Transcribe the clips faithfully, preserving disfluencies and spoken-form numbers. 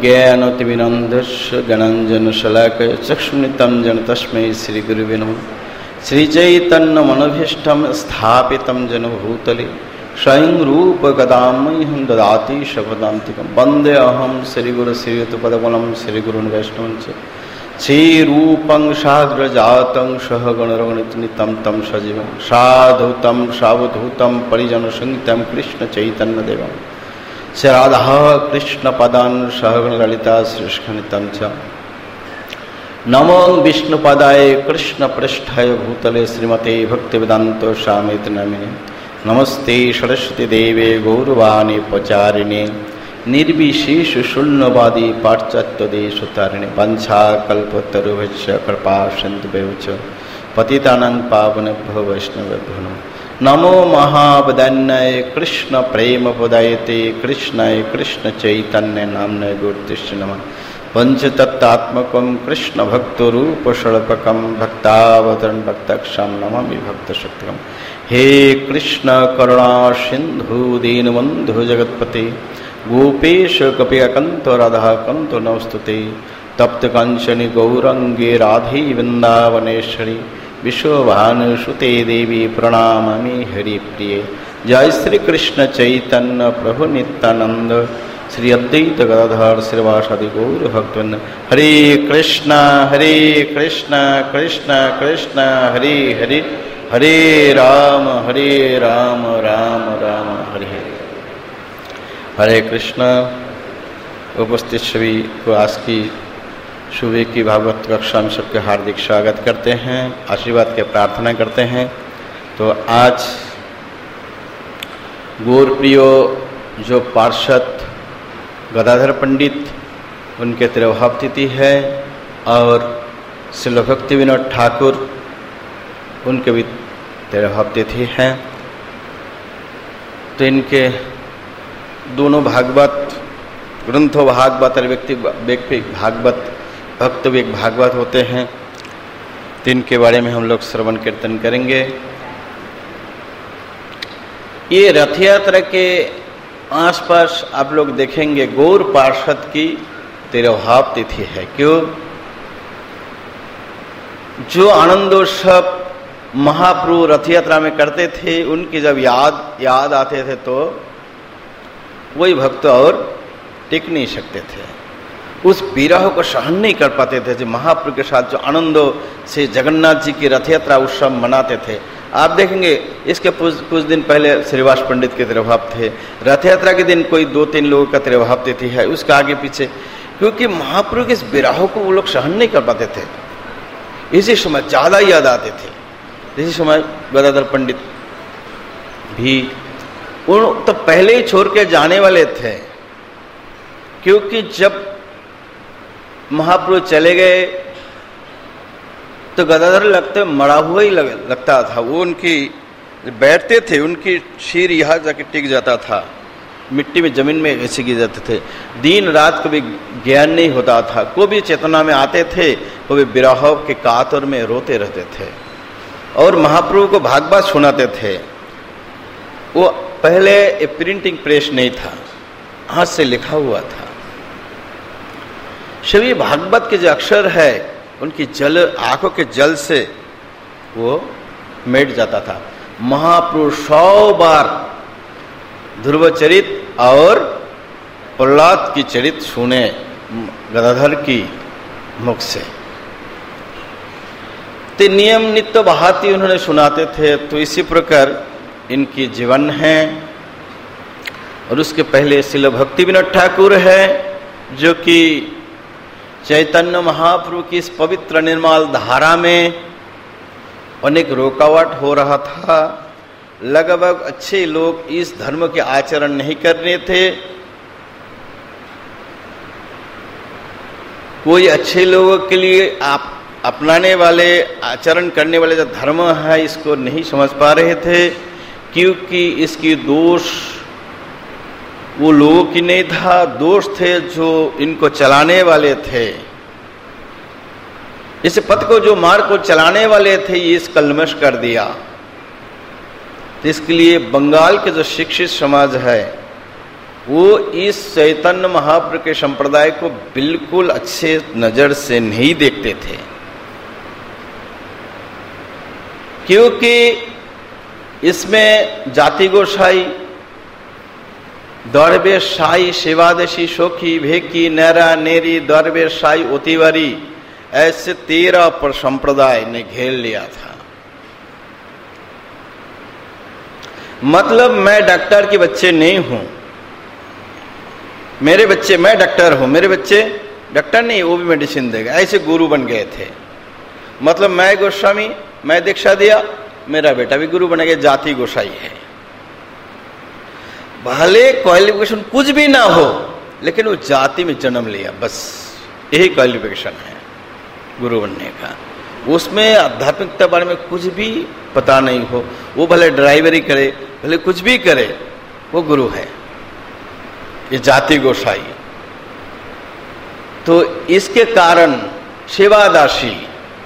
अज्ञानतिमिरन्धस्य ज्ञानाञ्जनशलाकया चक्षुरुन्मिलितं येन तस्मै श्रीगुरुवे नमः। श्रीचैतन्यमनोभीष्टं स्थापितं येन भूतले स्वयं रूपकदामह्यं ददाति शपथान्तिकं। वन्देऽहं श्रीगुरुश्रीयुतपदकमलं श्रीगुरून् वैष्णवं च। श्रीरूपं साग्रजातं सहगणरघुनाथान्वितं तं सजीवं साधुतं सावधूतं परिजनसंयुतं कृष्णचैतन्यदेवं श्रीराधा कृष्णपदान् सहगणललिता श्रीकृष्णनितं च। नमो विष्णुपदाय कृष्णपृष्ठाय भूतले श्रीमते भक्तिवेदान्त स्वामिति नामिने। नमस्ते सरस्वती देवे गौरवाणी प्रचारिणे निर्विशेष शून्यवादी पाश्चात्य देशतारिणे। वंशाकल्पतरुभ्यश्च कृपा सिन्धुभ्यो च पतितानां पावनेभ्यो वैष्णवेभ्यो नमः। नमो महावदान्याय कृष्ण प्रेम पदायते कृष्णाय कृष्ण चैतन्य नाम्ने गौरतिष्ठ नमः। पंचतत्त्वात्मकं कृष्ण भक्तरूप स्वरूपकं भक्तावतरण भक्तक्षं नमामि भक्तशक्तिकं। हे कृष्ण करुणा सिंधु दीनबंधु जगत्पते गोपेश कपिकान्त राधा कान्त नमस्तुते। तप्त कांचनी गौरंगे राधे वृंदावनेश्वरी विश्वभानुसुते देवी प्रणमामि हरिप्रिये। जय श्री कृष्ण चैतन्य प्रभु नित्यानंद श्री अद्वैत गदाधर श्रीवासादि गौर भक्तवृंद। हरे कृष्णा हरे कृष्णा कृष्णा कृष्णा हरे हरे हरे राम हरे राम राम राम हरे हरे। हरे कृष्णा। उपस्थित सभी को आज की सुबह की भागवत कक्षा में सबके हार्दिक स्वागत करते हैं, आशीर्वाद के प्रार्थना करते हैं। तो आज गौरप्रियो जो पार्षद गदाधर पंडित उनके तिरुभाव तिथि है और श्रील भक्ति विनोद ठाकुर उनके भी तिरुभाव तिथि है। तो इनके दोनों भागवत ग्रंथों भागवत और व्यक्ति व्यक्ति भागवत भक्त भी एक भागवत होते हैं। तो इनके बारे में हम लोग श्रवण कीर्तन करेंगे। ये रथ यात्रा के आसपास आप लोग देखेंगे गौर पार्षद की तिरुभाव तिथि है। क्यों? जो आनंदोत्सव महाप्रभु रथ यात्रा में करते थे उनकी जब याद याद आते थे तो वही भक्त और टिक नहीं सकते थे, उस विरह को सहन नहीं कर पाते थे। जो महाप्रभु के साथ जो आनंदों से जगन्नाथ जी की रथ यात्रा उत्सव मनाते थे। आप देखेंगे इसके कुछ दिन पहले श्रीवास पंडित के तिरुभाव थे। रथ यात्रा के दिन कोई दो तीन लोगों का तिरुभाव तिथि है, उसका आगे पीछे, क्योंकि महाप्रभु के इस विरह को वो लोग सहन नहीं कर पाते थे। इसी समय ज्यादा याद आते थे। इसी समय गदाधर पंडित भी उन तो पहले ही छोड़ के जाने वाले थे, क्योंकि जब महाप्रभु चले गए तो गदाधर लगते मरा हुआ ही लग, लगता था। वो उनकी बैठते थे उनकी सिर यहाँ जाके टिक जाता था, मिट्टी में जमीन में ऐसे गिर जाते थे। दिन रात कभी ज्ञान नहीं होता था, को भी चेतना में आते थे, कभी विरह के कातर में रोते रहते थे और महाप्रभु को भागवत सुनाते थे। वो पहले प्रिंटिंग प्रेस नहीं था, हाथ से लिखा हुआ था। सभी भागवत के जो अक्षर है उनकी जल आंखों के जल से वो मिट जाता था। महाप्रभु सौ बार ध्रुव चरित और प्रहलाद की चरित सुने गदाधर की मुख से। ते नियम नित्य बहाती उन्होंने सुनाते थे। तो इसी प्रकार इनकी जीवन है। और उसके पहले श्रील भक्ति विनोद ठाकुर है, जो कि चैतन्य महाप्रभु की इस पवित्र निर्मल धारा में अनेक रुकावट हो रहा था। लगभग अच्छे लोग इस धर्म के आचरण नहीं कर रहे थे। कोई अच्छे लोगों के लिए आप अपनाने वाले आचरण करने वाले जो धर्म है इसको नहीं समझ पा रहे थे, क्योंकि इसकी दोष वो लोगों की नहीं था, दोष थे जो इनको चलाने वाले थे। इस पथ को जो मार्ग को चलाने वाले थे ये इस कलमश कर दिया। तो इसके लिए बंगाल के जो शिक्षित समाज है वो इस चैतन्य महाप्रभु के संप्रदाय को बिल्कुल अच्छे नजर से नहीं देखते थे, क्योंकि इसमें जाति गोसाई, दरबे शाही, सेवादशी, शोखी, भेकी, नैरा, नेरी, दरबे शाही, ओतीवारी, ऐसे तेरह पर संप्रदाय ने घेर लिया था। मतलब मैं डॉक्टर के बच्चे नहीं हूं, मेरे बच्चे, मैं डॉक्टर हूं, मेरे बच्चे डॉक्टर नहीं, वो भी मेडिसिन देगा, ऐसे गुरु बन गए थे। मतलब मैं गोस्वामी, मैं दीक्षा दिया, मेरा बेटा भी गुरु बनेगा, जाति गोसाई है। भले क्वालिफिकेशन कुछ भी ना हो, लेकिन वो जाति में जन्म लिया, बस यही क्वालिफिकेशन है गुरु बनने का। उसमें आध्यात्मिकता बारे में कुछ भी पता नहीं हो, वो भले ड्राइवरी करे, भले कुछ भी करे, वो गुरु है, ये जाति गोसाई। तो इसके कारण सेवादासी,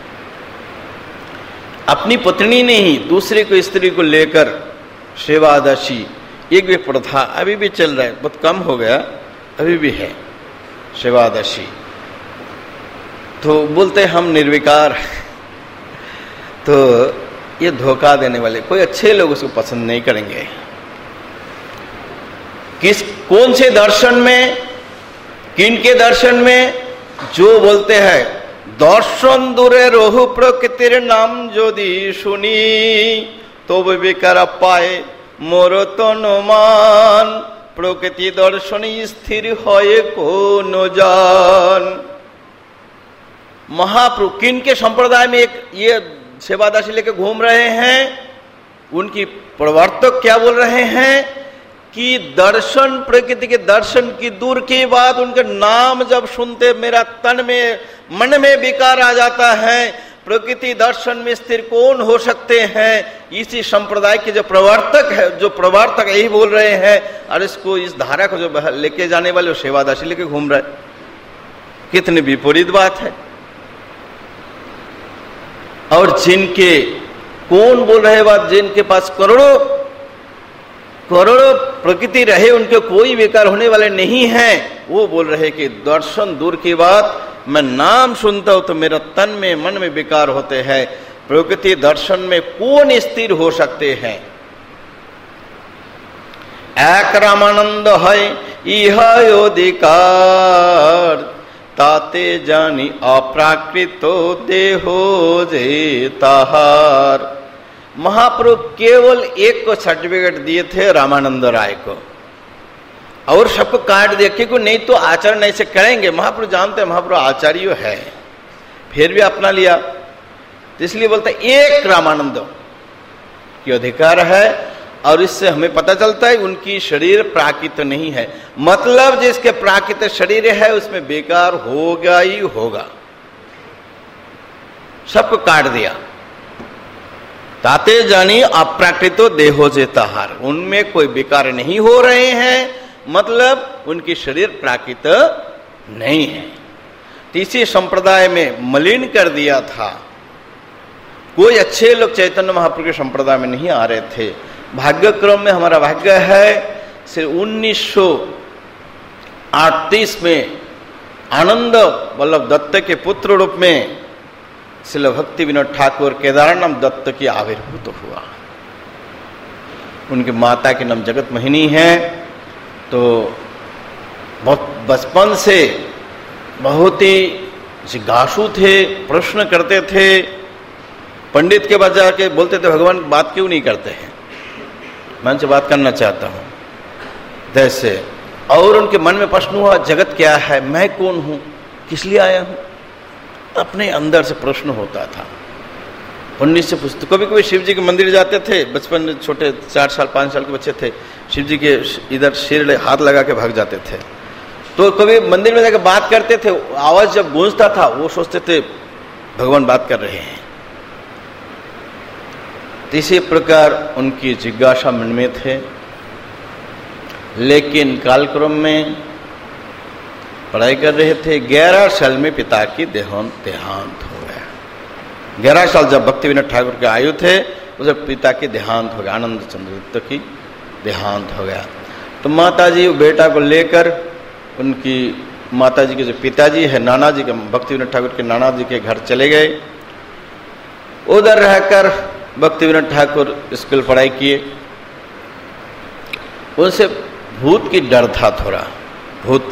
अपनी पत्नी ने ही दूसरे को स्त्री को लेकर सेवादासी, एक भी प्रथा अभी भी चल रहा है, बहुत कम हो गया, अभी भी है सेवादासी। तो बोलते हम निर्विकार, तो ये धोखा देने वाले, कोई अच्छे लोग उसको पसंद नहीं करेंगे। किस कौन से दर्शन में, किन के दर्शन में? जो बोलते हैं दर्शन दूरे रोहु प्रकृतिर नाम यदि सुनी तो विकार पाए मोर तनुमान प्रकृति दर्शन स्थिर होए को न जान। महाप्रभु किन के संप्रदाय में एक ये सेवादासी लेके घूम रहे हैं, उनकी प्रवर्तक क्या बोल रहे हैं कि दर्शन, प्रकृति के दर्शन की दूर की बात, उनके नाम जब सुनते मेरा तन में, मन में विकार आ जाता है। प्रकृति दर्शन में स्थिर कौन हो सकते हैं? इसी संप्रदाय के जो प्रवर्तक है, जो प्रवर्तक यही बोल रहे हैं, और इसको, इस धारा को जो लेके जाने वाले सेवादासी लेके घूम रहे, कितनी विपरीत बात है। और जिनके, कौन बोल रहे बात, जिनके पास करोड़ों करोड़ों प्रकृति रहे, उनके कोई विकार होने वाले नहीं हैं, वो बोल रहे कि दर्शन दूर की बात, मैं नाम सुनता हूं तो मेरा तन में, मन में विकार होते हैं। प्रकृति दर्शन में कौन स्थिर हो सकते हैं? एक रामानंद है इह अधिकार ताते जानी अप्राकृतो देहो जे ताहार। महाप्रभु केवल एक को सर्टिफिकेट दिए थे, रामानंद राय को, और सबको काट दिया, क्योंकि नहीं तो आचरण ऐसे करेंगे। महाप्रभु जानते हैं महाप्रभु आचार्य है, फिर भी अपना लिया, तो इसलिए बोलते एक रामानंद की अधिकार है। और इससे हमें पता चलता है उनकी शरीर प्राकृत नहीं है, मतलब जिसके प्राकृत शरीर है उसमें बेकार होगा ही होगा, सबको काट दिया। ताते जानी अप्राकृतो देहो जे ताहार, उनमें कोई विकार नहीं हो रहे हैं, मतलब उनकी शरीर प्राकृत नहीं है। तीसरे संप्रदाय में मलिन कर दिया था, कोई अच्छे लोग चैतन्य महाप्रभु के संप्रदाय में नहीं आ रहे थे। भाग्यक्रम में हमारा भाग्य है, सिर्फ उन्नीस सौ अड़तीस में आनंद वल्लभ दत्त के पुत्र रूप में श्रील भक्ति विनोद ठाकुर केदारानंद दत्त की आविर्भूत हुआ। उनकी माता के नाम जगत मोहिनी है। तो बहुत बचपन से बहुत ही जिज्ञासु थे, प्रश्न करते थे, पंडित के पास जाके बोलते थे भगवान बात क्यों नहीं करते हैं, मैं उनसे बात करना चाहता हूँ जैसे। और उनके मन में प्रश्न हुआ जगत क्या है, मैं कौन हूँ, किस लिए आया हूँ, अपने अंदर से प्रश्न होता था। उन्नीस से पूछते, कभी कभी शिव जी के मंदिर जाते थे, बचपन में छोटे चार साल पाँच साल के बच्चे थे, शिव जी के इधर सिर हाथ लगा के भाग जाते थे। तो कभी मंदिर में जाकर बात करते थे, आवाज जब गूंजता था वो सोचते थे भगवान बात कर रहे हैं। इसी प्रकार उनकी जिज्ञासा मन में थे। लेकिन कालक्रम में पढ़ाई कर रहे थे, ग्यारह साल में पिता की देहांत देहांत हो गया। ग्यारह साल जब भक्ति विनोद ठाकुर के आयु थे, उसे पिता की देहांत हो गया, आनंद चंद्र दत्त की देहांत हो गया। तो माताजी बेटा को लेकर उनकी माताजी के जो पिताजी है नाना जी के, भक्ति विनोद ठाकुर के नाना जी के घर चले गए। उधर रहकर भक्ति विनोद ठाकुर स्कूल पढ़ाई किए। उनसे भूत की डर था थोड़ा, भूत।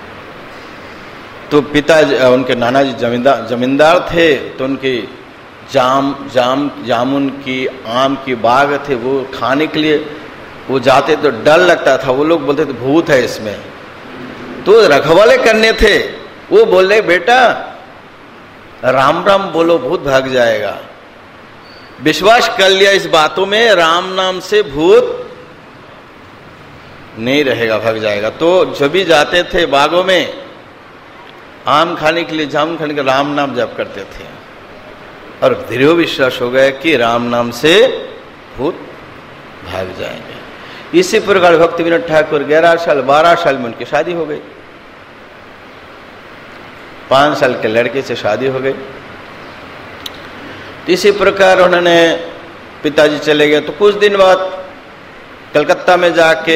तो पिता उनके नाना जी जमींदार जमींदार थे, तो उनकी जाम जाम जामुन की आम की बाग थे, वो खाने के लिए वो जाते तो डर लगता था। वो लोग बोलते थे भूत है इसमें, तो रखवाले करने थे। वो बोले बेटा राम राम बोलो भूत भाग जाएगा। विश्वास कर लिया इस बातों में, राम नाम से भूत नहीं रहेगा, भाग जाएगा। तो जब भी जाते थे बागों में आम खाने के लिए, जामुन खाने के लिए राम नाम जप करते थे, और दृढ़ विश्वास हो गया कि राम नाम से भूत भाग जाएंगे। इसी प्रकार भक्ति विनोद ठाकुर ग्यारह साल बारह साल में उनकी शादी हो गई। पांच साल के लड़के से शादी हो गई। इसी प्रकार उन्होंने, पिताजी चले गए तो कुछ दिन बाद कलकत्ता में जाके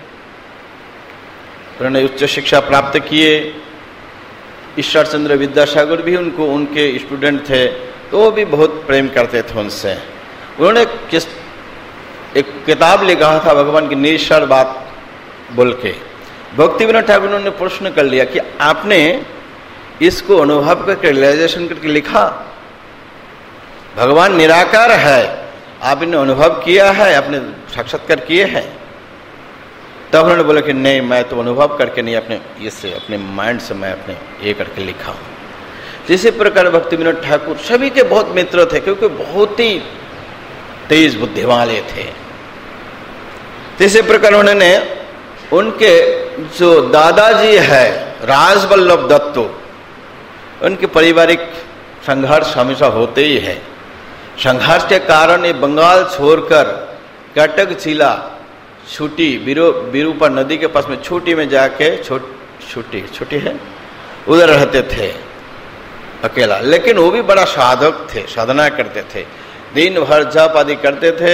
उन्होंने उच्च शिक्षा प्राप्त किए। ईश्वर चंद्र विद्यासागर भी उनको उनके स्टूडेंट थे, तो वो भी बहुत प्रेम करते थे उनसे। उन्होंने किस एक किताब लिखा था भगवान की निश्चल बात बोल के। भक्ति विनोद ठाकुर ने प्रश्न कर लिया कि आपने इसको अनुभव करके रियलाइजेशन करके लिखा, भगवान निराकार है, आपने अनुभव किया है, आपने साक्षात्कार किए हैं? तब उन्होंने बोला कि नहीं, मैं तो अनुभव करके नहीं, अपने इससे अपने माइंड से मैं अपने ये करके लिखा हूं। इसी प्रकार भक्ति विनोद ठाकुर सभी के बहुत मित्र थे, क्योंकि बहुत ही तेज बुद्धि वाले थे। इसी प्रकार उन्होंने उनके जो दादाजी है राजवल्लभ दत्तो, उनके पारिवारिक संघर्ष हमेशा होते ही है। संघर्ष के कारण ये बंगाल छोड़कर कटक जिला छुट्टी बिरू बिरूपा नदी के पास में छुट्टी में जाके छुट्टी छुट्टी है उधर रहते थे अकेला। लेकिन वो भी बड़ा साधक थे, साधना करते थे, दिन भर जप आदि करते थे,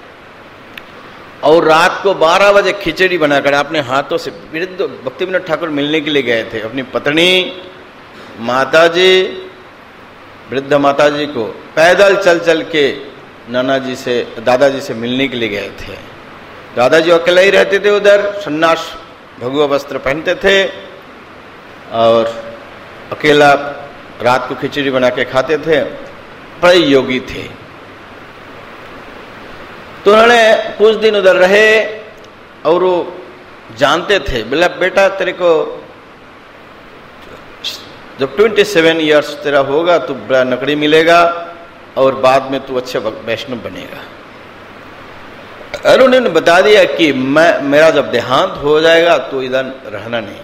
और रात को बारह बजे खिचड़ी बनाकर अपने हाथों से, वृद्ध भक्ति विनोद ठाकुर मिलने के लिए गए थे अपनी पत्नी माताजी, वृद्ध माताजी को पैदल चल चल के नाना जी से दादाजी से मिलने के लिए गए थे। दादाजी अकेले ही रहते थे उधर, सन्यास भगवा वस्त्र पहनते थे और अकेला रात को खिचड़ी बना के खाते थे, बड़े योगी थे। तो उन्होंने कुछ दिन उधर रहे और वो जानते थे, बोला बेटा तेरे को जब सत्ताईस इयर्स तेरा होगा तो बड़ा नकड़ी मिलेगा और बाद में तू अच्छे वैष्णव बनेगा। और उन्होंने बता दिया कि मैं मेरा जब देहांत हो जाएगा तो इधर रहना नहीं।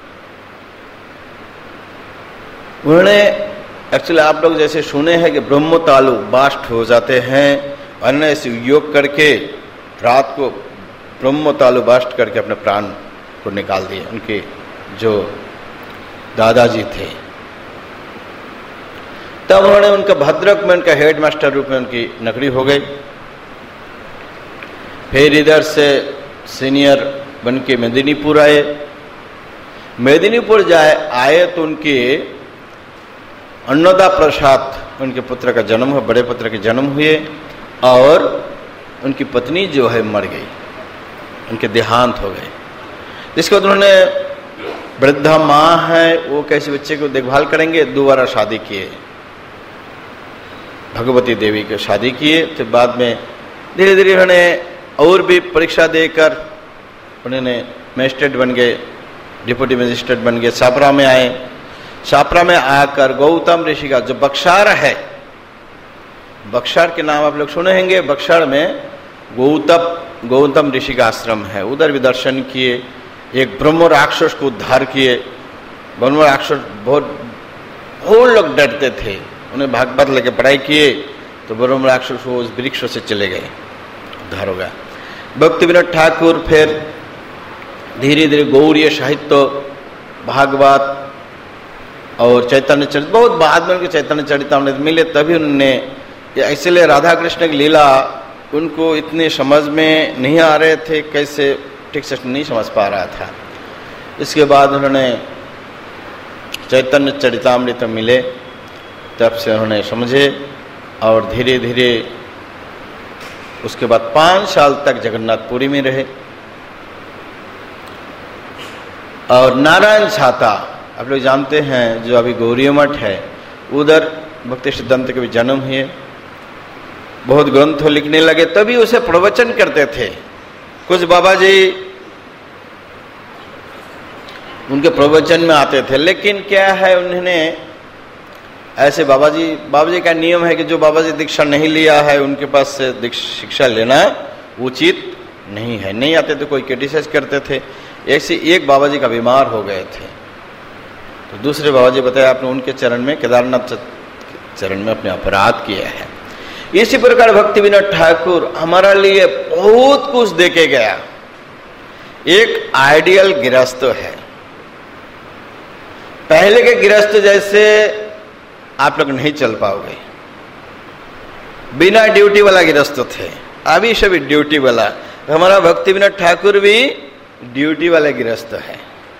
उन्होंने एक्चुअली आप लोग जैसे सुने हैं कि ब्रह्मतालु बास्ट हो जाते हैं, अन्य ऐसे योग करके रात को ब्रह्मतालु बास्ट करके अपने प्राण को निकाल दिए उनके जो दादाजी थे। तब उन्होंने उनका भद्रक में उनका हेड मास्टर रूप में उनकी नकड़ी हो गई। फिर इधर से सीनियर बन के मेदिनीपुर आए। मेदिनीपुर जाए आए तो उनके अन्नदा प्रसाद उनके पुत्र का जन्म हुआ, बड़े पुत्र के जन्म हुए, और उनकी पत्नी जो है मर गई, उनके देहांत हो गए। जिसके बाद उन्होंने, वृद्धा माँ है वो कैसे बच्चे को देखभाल करेंगे, दोबारा शादी किए, भगवती देवी की शादी किए। तो बाद में धीरे धीरे उन्होंने और भी परीक्षा देकर उन्होंने मजिस्ट्रेट बन गए, डिप्टी मजिस्ट्रेट बन गए, छापरा में आए। छापरा में आकर गौतम ऋषि का जो बक्सार है, बक्सार के नाम आप लोग सुने होंगे, बक्सार में गौतम गौतम ऋषि का आश्रम है, उधर भी दर्शन किए। एक ब्रह्म राक्षस को उद्धार किए। ब्रह्म राक्षस बहुत बहुत लोग डरते थे, उन्हें भागवत लेके पढ़ाई किए तो ब्रह्म राक्षस वो उस वृक्ष से चले गए, उद्धार हो गया। भक्ति विनोद ठाकुर फिर धीरे धीरे गौड़ीय साहित्य, भागवत और चैतन्य चरित, बहुत बाद में उनके चैतन्य चरितामृत मिले, तभी उन्होंने, इसलिए राधा कृष्ण की लीला उनको इतने समझ में नहीं आ रहे थे, कैसे ठीक से नहीं समझ पा रहा था। इसके बाद उन्होंने चैतन्य चरितामृत मिले, तब से उन्होंने समझे और धीरे धीरे उसके बाद पाँच साल तक जगन्नाथपुरी में रहे। और नारायण छाता आप लोग जानते हैं, जो अभी गौरी मठ है, उधर भक्ति सिद्धांत के भी जन्म हुए, बहुत ग्रंथ लिखने लगे, तभी उसे प्रवचन करते थे। कुछ बाबा जी उनके प्रवचन में आते थे, लेकिन क्या है, उन्होंने ऐसे बाबा जी बाबा जी का नियम है कि जो बाबा जी दीक्षा नहीं लिया है उनके पास से शिक्षा लेना उचित नहीं है। नहीं आते तो कोई क्रिटिसाइज करते थे। ऐसे एक बाबा जी का बीमार हो गए थे, तो दूसरे बाबा जी बताया आपने उनके चरण में, केदारनाथ चरण में अपने अपराध किया है। इसी प्रकार भक्ति विनोद ठाकुर हमारा लिए बहुत कुछ देके गया। एक आइडियल गृहस्थ है। पहले के गृहस्थ जैसे आप लोग नहीं चल पाओगे, बिना ड्यूटी वाला गृहस्थ थे, अभी सभी ड्यूटी वाला। हमारा भक्ति विनोद ठाकुर भी ड्यूटी वाले गृहस्थ है।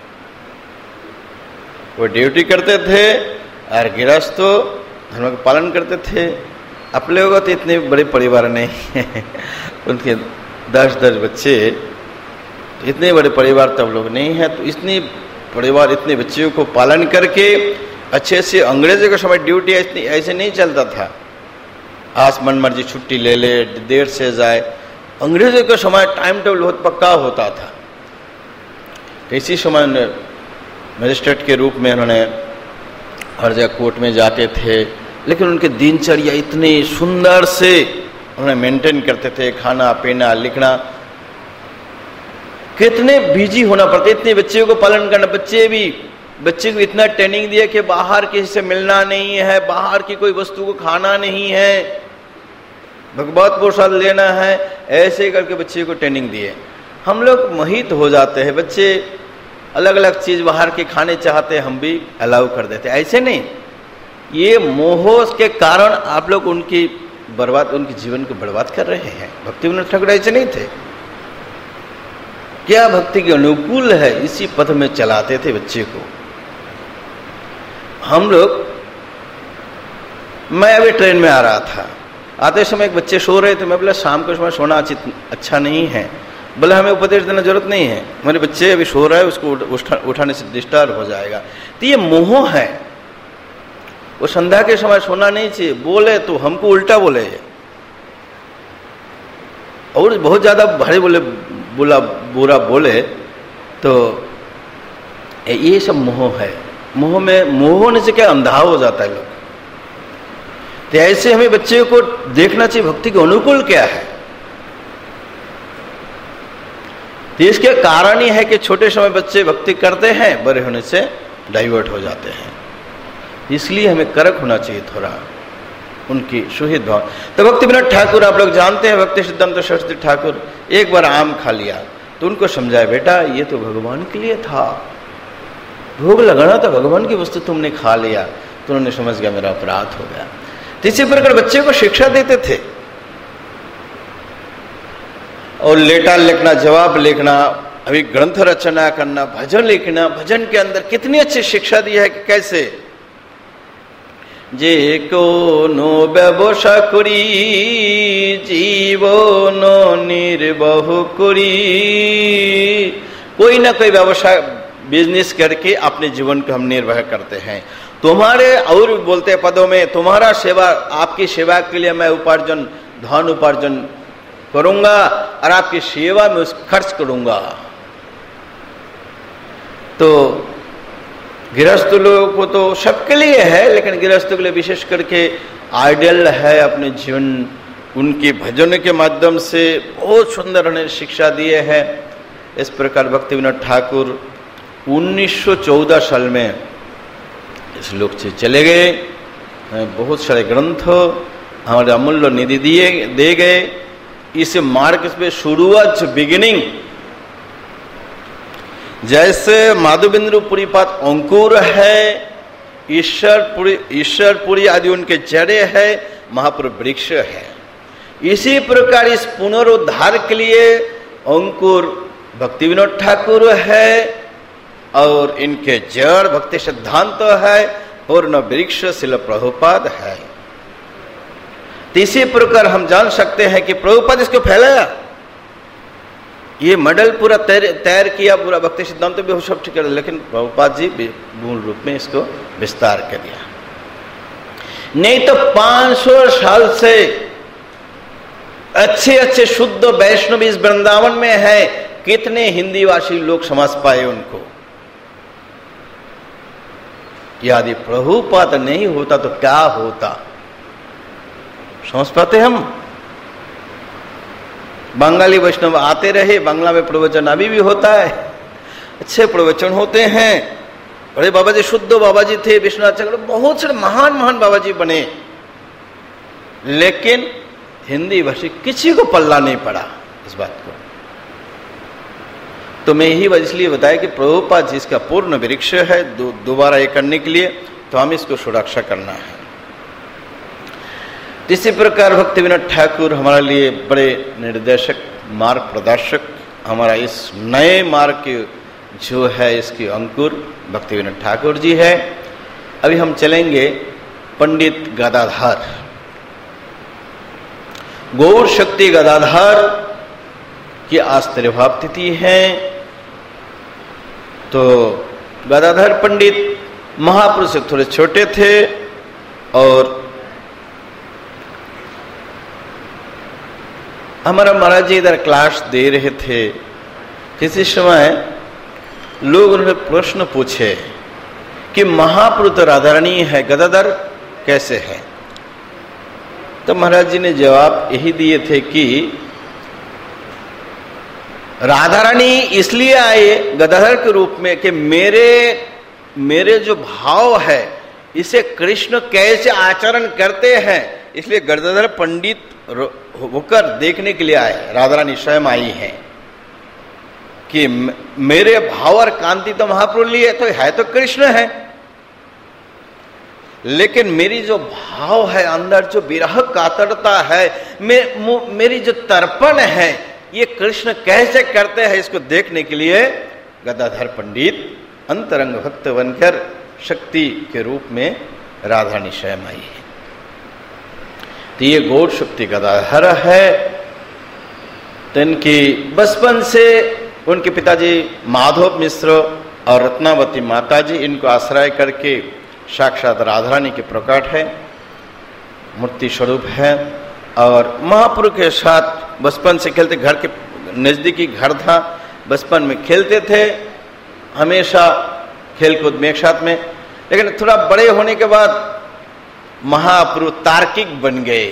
वो ड्यूटी करते थे और गृहस्थ धर्म का पालन करते थे। अपने लोगों तो इतने बड़े परिवार नहीं है, उनके दस दस बच्चे, इतने बड़े परिवार तब लोग नहीं है। तो इतनी परिवार, इतने बच्चों को पालन करके अच्छे से, अंग्रेजों के समय ड्यूटी इतनी ऐसे नहीं चलता था, आज मन मर्जी छुट्टी ले ले, देर से जाए। अंग्रेजों के समय टाइम टेबल बहुत पक्का होता था। इसी समय मजिस्ट्रेट के रूप में उन्होंने हर जगह कोर्ट में जाते थे, लेकिन उनके दिनचर्या इतने सुंदर से उन्होंने मेंटेन करते थे, खाना पीना लिखना। कितने बिजी होना पड़ता, इतने बच्चों को पालन करना। बच्चे भी बच्चे को इतना ट्रेनिंग दिया कि बाहर किसी से मिलना नहीं है, बाहर की कोई वस्तु को खाना नहीं है, भगवत प्रसाद लेना है, ऐसे करके बच्चे को ट्रेनिंग दिए। हम लोग मोहित हो जाते हैं, बच्चे अलग अलग चीज बाहर के खाने चाहते हैं, हम भी अलाउ कर देते। ऐसे नहीं, ये मोह के कारण आप लोग उनकी बर्बाद, उनके जीवन को बर्बाद कर रहे हैं। भक्ति विनोद ठाकुर ऐसे नहीं थे। क्या भक्ति के अनुकूल है, इसी पथ में चलाते थे बच्चे को। हम लोग, मैं अभी ट्रेन में आ रहा था, आते समय एक बच्चे सो रहे थे। मैं बोला शाम के समय सोना अच्छा नहीं है। बोला हमें उपदेश देना जरूरत नहीं है, मेरे बच्चे अभी सो रहा है, उसको उठा, उठाने से डिस्टर्ब हो जाएगा। तो ये मोह है। वो संध्या के समय सोना नहीं चाहिए, बोले तो हमको उल्टा बोले, और बहुत ज्यादा भारी बोले, बुला बुरा बोले, तो ये सब मोह है। मोह में, मोह होने से क्या अंधा हो जाता है लोग। तो ऐसे हमें बच्चे को देखना चाहिए भक्ति के अनुकूल क्या है। तो इसके कारण ही है कि छोटे समय बच्चे भक्ति करते हैं, बड़े होने से डाइवर्ट हो जाते हैं। इसलिए हमें करक होना चाहिए थोड़ा उनकी सुहित भाव। तो भक्ति विनोद ठाकुर आप लोग जानते हैं, भक्ति सिद्धांत सरस्वती ठाकुर एक बार आम खा लिया तो उनको समझाया, बेटा ये तो भगवान के लिए था, भोग लगाना था, भगवान की वस्तु तुमने खा लिया। तो उन्होंने समझ गया मेरा अपराध हो गया। इसी प्रकार बच्चे को शिक्षा देते थे। और लेटा लिखना, जवाब लिखना, अभी ग्रंथ रचना करना, भजन लिखना, भजन के अंदर कितनी अच्छी शिक्षा दी है कि कैसे जे कोनो ব্যবসা করি জীবন নির্বাহ করি, कोई ना कोई व्यवसाय बिजनेस करके अपने जीवन को हम निर्वाह करते हैं। तुम्हारे, और बोलते पदों में, तुम्हारा सेवा, आपकी सेवा के लिए मैं उपार्जन, धन उपार्जन करूंगा और आपकी सेवा में उस खर्च करूंगा। तो गृहस्थ लोगों को तो सबके लिए है, लेकिन गृहस्थों के लिए विशेष करके आइडियल है अपने जीवन। उनके भजन के माध्यम से बहुत सुंदर उन्हें शिक्षा दिए हैं। इस प्रकार भक्ति विनोद ठाकुर उन्नीस सौ चौदह साल में इस लोक से चले गए। बहुत सारे ग्रंथ हमारे अमूल्य निधि दिए दे गए। इस मार्ग पे शुरुआत, बिगिनिंग, जैसे माधवेंद्रपुरी पाद अंकुर है, ईश्वरपुरी ईश्वरपुरी आदि उनके जड़े है, महापुरुष वृक्ष है। इसी प्रकार इस पुनरुद्धार के लिए अंकुर भक्ति विनोद ठाकुर है और इनके जड़ भक्ति सिद्धांत तो है, पूर्ण वृक्ष शिल प्रभुपाद है। इसी प्रकार हम जान सकते हैं कि प्रभुपाद इसको फैलाया, ये मॉडल पूरा तैयार किया, पूरा भक्ति सिद्धांत भी सब ठीक है, लेकिन प्रभुपाद जी मूल रूप में इसको विस्तार कर दिया। नहीं तो पांच सौ साल से अच्छे अच्छे शुद्ध वैष्णव इस वृंदावन में है, कितने हिंदी भाषी लोग समझ पाए उनको। यदि प्रभुपाद नहीं होता तो क्या होता, समझ पाते हम? बंगाली वैष्णव आते रहे, बांग्ला में प्रवचन अभी भी होता है, अच्छे प्रवचन होते हैं, बड़े बाबा जी शुद्ध बाबा जी थे, विश्वनाथ चक्र, बहुत सारे महान महान बाबा जी बने, लेकिन हिंदी भाषी किसी को पल्ला नहीं पड़ा इस बात को। तो मैं यही इसलिए बताया कि प्रभुपाद जी इसका पूर्ण वृक्ष है, दो, दोबारा ये करने के लिए तो हम इसको सुरक्षा करना है। इसी प्रकार भक्ति विनोद ठाकुर हमारे लिए बड़े निर्देशक, मार्ग प्रदर्शक, हमारा इस नए मार्ग के जो है इसके अंकुर भक्ति विनोद ठाकुर जी है। अभी हम चलेंगे पंडित गदाधर, गौर शक्ति गदाधर की आश्चर्यभाव तिथि है। तो गदाधर पंडित महापुरुष से थोड़े छोटे थे और हमारा महाराज जी इधर क्लास दे रहे थे। किसी समय लोग उन्होंने प्रश्न पूछे कि महापुरुष राधारानी है, गदाधर कैसे है? तो महाराज जी ने जवाब यही दिए थे कि राधारानी इसलिए आए गदाधर के रूप में कि मेरे मेरे जो भाव है इसे कृष्ण कैसे आचरण करते हैं, इसलिए गदाधर पंडित होकर देखने के लिए आए। राधारानी स्वयं आई है कि मेरे भाव और कांति तो महाप्रभु लिए तो है तो कृष्ण है, लेकिन मेरी जो भाव है अंदर, जो विरह कातरता है, मे, मेरी जो तर्पण है, ये कृष्ण कैसे करते हैं, इसको देखने के लिए गदाधर पंडित अंतरंग भक्त बनकर शक्ति के रूप में राधारानी स्वयं आई है। तो ये गौर शक्ति गदाधर है। तो इनकी बचपन से उनके पिताजी माधव मिश्र और रत्नावती माताजी इनको आश्रय करके साक्षात राधारानी के प्रकट है, मूर्ति स्वरूप है। और महाप्रभु के साथ बचपन से खेलते, घर के नजदीकी घर था, बचपन में खेलते थे हमेशा खेलकूद में एक साथ में। लेकिन थोड़ा बड़े होने के बाद महाप्रभु तार्किक बन गए,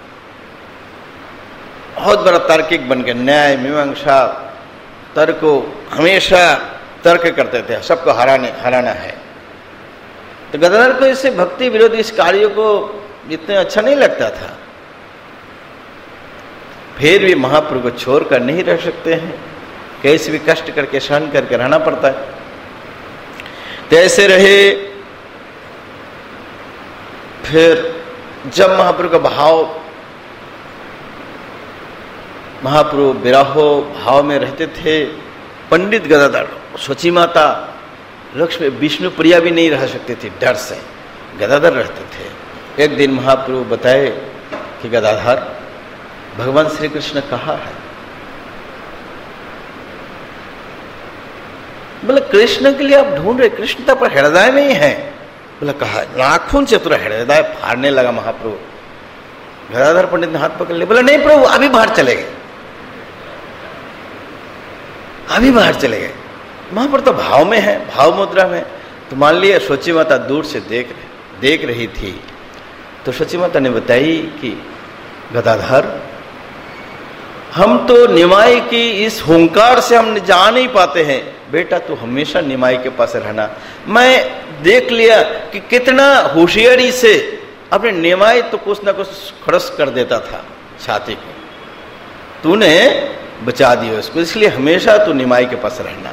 बहुत बड़ा तार्किक बन गए, न्याय मीमांसा तर्क को हमेशा तर्क करते थे, सबको हराने हराना है। तो गदाधर को इससे भक्ति विरोधी इस कार्यों को इतना अच्छा नहीं लगता था। फिर भी महाप्रभु को छोड़ कर नहीं रह सकते हैं, कैसे भी कष्ट करके सहन करके रहना पड़ता है। तो ऐसे रहे। फिर जब महाप्रभु का भाव, महाप्रभु विरहो भाव में रहते थे, पंडित गदाधर, सोची माता लक्ष्मी विष्णु प्रिया भी नहीं रह सकते थे, डर से गदाधर रहते थे। एक दिन महाप्रभु बताए कि गदाधर भगवान श्री कृष्ण कहाँ है? बोले कृष्ण के लिए आप ढूंढ रहे, कृष्ण तो पर हृदय में ही है। बोला कहा, नाखून से पूरा हृदय फाड़ने लगा महाप्रभु। गदाधर पंडित ने हाथ पकड़ लिया, बोला नहीं प्रभु अभी बाहर चले गए, अभी बाहर चले गए। महाप्रभु तो भाव में है, भाव मुद्रा में। तो मान लिया सोची माता दूर से देख देख रही थी। तो सोची माता ने बताई कि गदाधर हम तो निमाई की इस हुंकार से हम जा नहीं पाते हैं, बेटा तू हमेशा निमाई के पास रहना। मैं देख लिया कि कितना होशियारी से अपने निमाई तो कुछ ना कुछ खड़स कर देता था छाती को, तूने बचा दिया उसको, इसलिए हमेशा तू निमाई के पास रहना।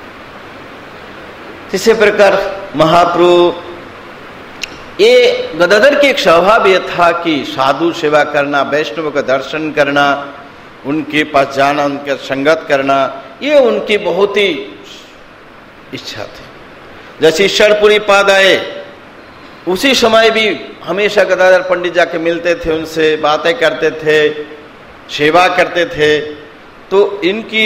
इसी प्रकार महाप्रभु, ये गदाधर की एक स्वभाव यह था कि साधु सेवा करना, वैष्णव का दर्शन करना, उनके पास जाना, उनके संगत करना, ये उनकी बहुत ही इच्छा थी। जैसे ईश्वरपुरी पाद आए, उसी समय भी हमेशा गदाधर पंडित जाके मिलते थे, उनसे बातें करते थे, सेवा करते थे। तो इनकी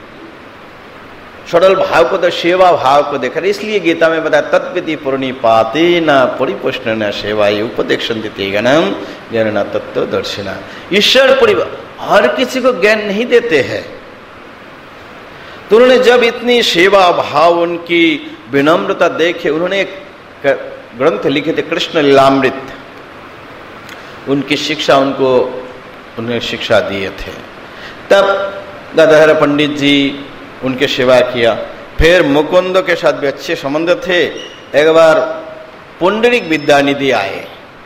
सरल भाव को, तो सेवा भाव को देखकर, इसलिए गीता में बताया तत्विति पूर्णी पाते न परिपुष्ण न सेवाई उपदेक्षण देते गणम ज्ञान तत्व दर्शिना। ईश्वर पुरी हर किसी को ज्ञान नहीं देते हैं। तो उन्होंने जब इतनी सेवा भाव, उनकी विनम्रता देखे, उन्होंने एक ग्रंथ लिखे थे कृष्ण लीलामृत। उनकी शिक्षा उनको उन्हें शिक्षा दिए थे। तब गदाधर पंडित जी उनके सेवा किया। फिर मुकुंद के साथ भी अच्छे संबंध थे। एक बार पुंडरीक विद्यानिधि आए,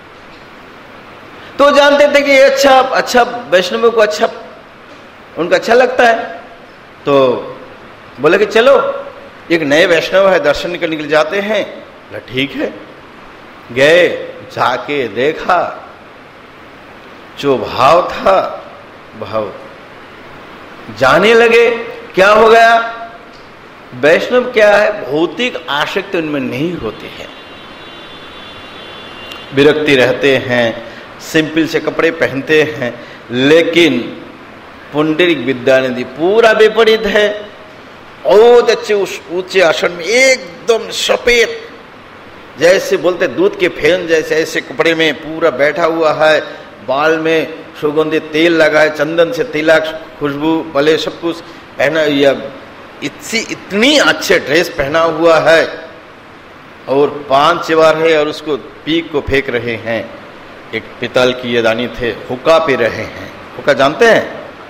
तो जानते थे कि अच्छा अच्छा वैष्णव को अच्छा उनका अच्छा लगता है, तो बोले कि चलो एक नए वैष्णव है, दर्शन करने के लिए जाते हैं। बोला ठीक है। गए, जाके देखा, जो भाव था भाव जाने लगे। क्या हो गया? वैष्णव क्या है, भौतिक आसक्ति उनमें नहीं होती है, विरक्ति रहते हैं, सिंपल से कपड़े पहनते हैं। लेकिन पुंडरीक विद्यानिधि पूरा विपरीत है। बहुत अच्छे ऊंचे आसन में, एकदम सफेद, जैसे बोलते दूध के फेन जैसे, ऐसे कपड़े में पूरा बैठा हुआ है। बाल में सुगंधित तेल लगा है, चंदन से तिलक, खुशबू भले सब कुछ पहना, या इतनी इतनी अच्छे ड्रेस पहना हुआ है, और पांच बार है, और उसको पीक को फेंक रहे हैं। एक पितल की ये दानी थे, हुक्का पी रहे हैं। हुक्का जानते हैं?